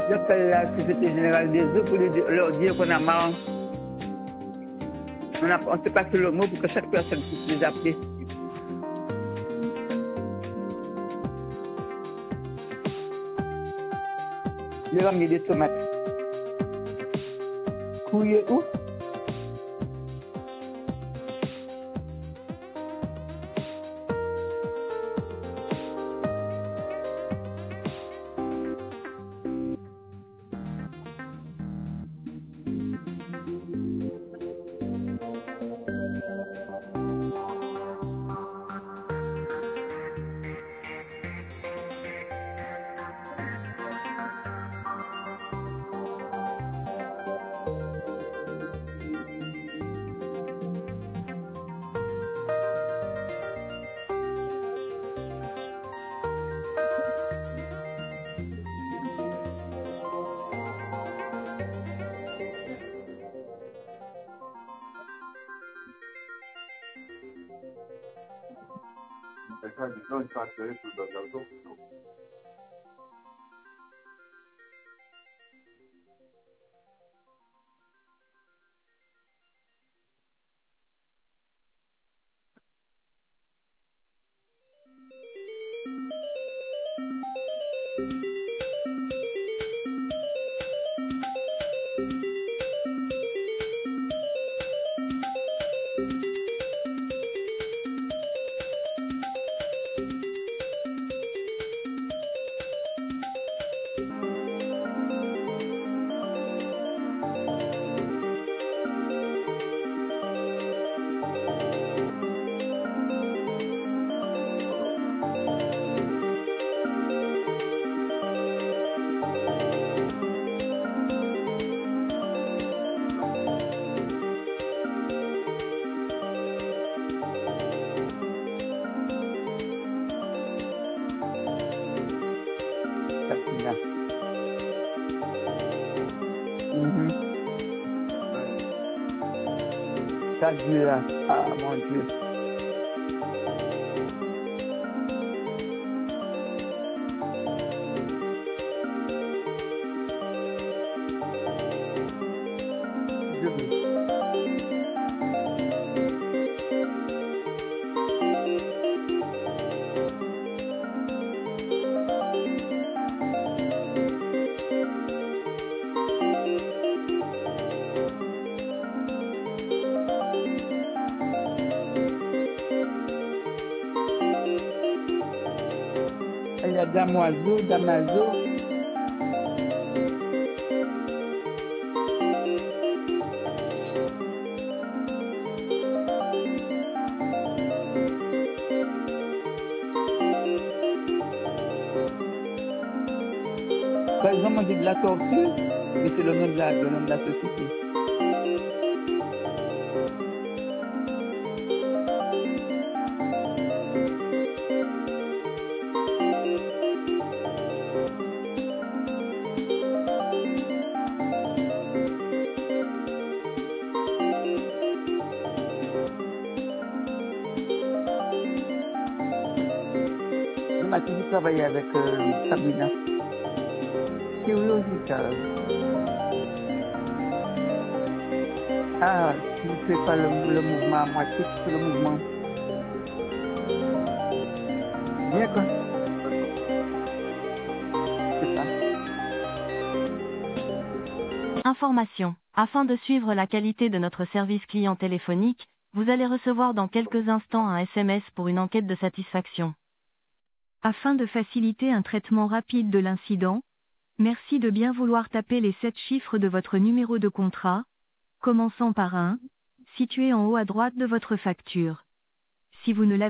J'appelle la Société Générale des Eaux pour leur dire qu'on a marre. On ne sait pas le mot pour que chaque personne puisse les appeler. Je vais mis des tomates. Couillé où? Ça dure là. Ah mon Dieu. Je veux. Il y a damoiseau, damaso. Quand ils ont mangé de la tortue, mais c'est le nom de la société. Je m'ai toujours travaillé avec Sabrina. Curiosité. Ah, tu ne fais pas le mouvement à moitié, tu fais le mouvement. Bien quoi. C'est ça. Information. Afin de suivre la qualité de notre service client téléphonique, vous allez recevoir dans quelques instants un SMS pour une enquête de satisfaction. Afin de faciliter un traitement rapide de l'incident, merci de bien vouloir taper les 7 chiffres de votre numéro de contrat, commençant par 1, situé en haut à droite de votre facture. Si vous ne l'avez